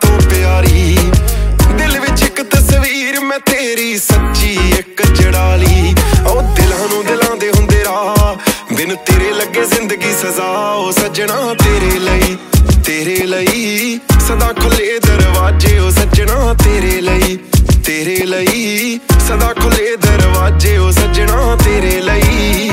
ਤੋਂ ਪਿਆਰੀ। ਦਿਲ ਵਿੱਚ ਇੱਕ ਤਸਵੀਰ ਮੈਂ ਤੇਰੀ ਸੱਚੀ ਇੱਕ ਜੜਾ ਲਈ। ਉਹ ਦਿਲਾਂ ਨੂੰ ਦਿਲਾਂ ਦੇ ਹੁੰਦੇ ਰਾਹ, ਬਿਨ ਤੇਰੇ ਲੱਗੇ ਜ਼ਿੰਦਗੀ ਸਜ਼ਾ। ਉਹ ਸੱਜਣਾ ਤੇਰੇ ਲਈ ਸਦਾ ਖੁੱਲੇ ਦਰਵਾਜ਼ੇ। ਉਹ ਸੱਜਣਾ ਤੇਰੇ ਲਈ ਸਦਾ ਖੁੱਲੇ ਦਰਵਾਜ਼ੇ। ਉਹ ਸੱਜਣਾ ਤੇਰੇ ਲਈ।